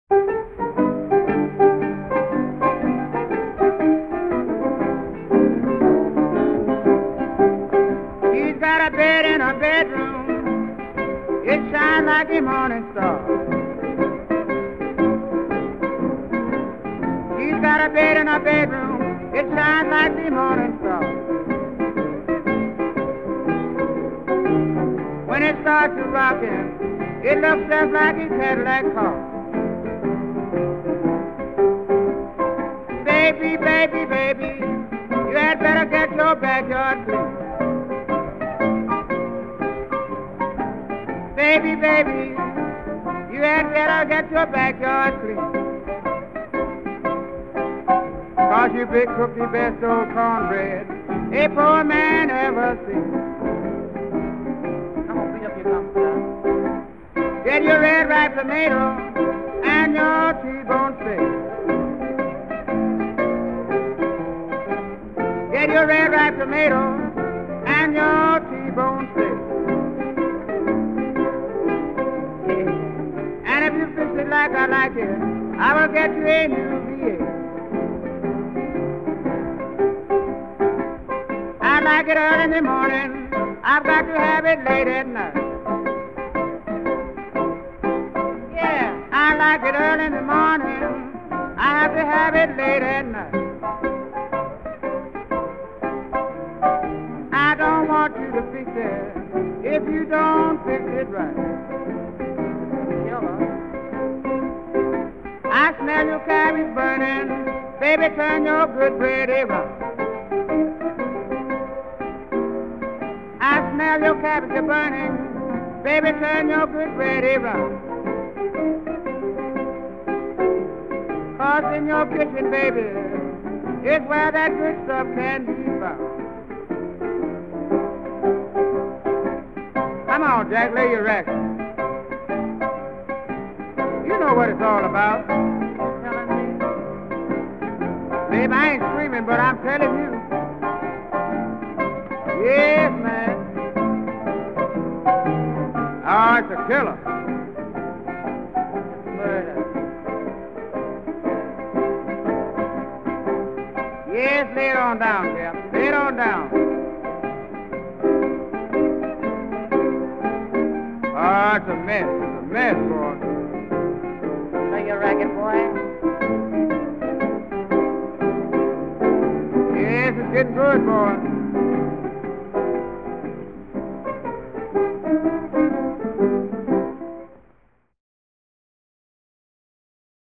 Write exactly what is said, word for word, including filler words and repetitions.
He's got a bed in a bedroom. It shines like the morning star. He's got a bed in a bedroom. It shines like the morning star. When it starts to rockin', it looks just like his Cadillac car. Baby, baby, baby, you had better get your backyard clean. Baby, baby, you had better get your backyard clean. Cause you big cook the best old cornbread a poor man ever seen. Come on, beat up your gums, son. Get your red ripe tomato and your T-bone steak. Get your red ripe tomato and your T-bone steak. And if you fix it like I like it, I will get you a new V eight. I like it early in the morning, I've got to have it late at night. Yeah, I like it early in the morning, I have to have it late at night. I don't want you to fix it if you don't fix it right. I smell your cabbage burning, baby, turn your good bread around. I smell your cabbage burning, baby, turn your good bread around. Cause in your kitchen, baby, is where that good stuff can be found. Come on, Jack, lay your record. You know what it's all about. Babe, I ain't screaming, but I'm telling you. Yes, man. Oh, it's a killer. Murder. Yes, lay it on down, Cap. Lay it on down. Oh, it's a mess. It's a mess, boy. Play your racket, boy. Yes, it's getting good, boy.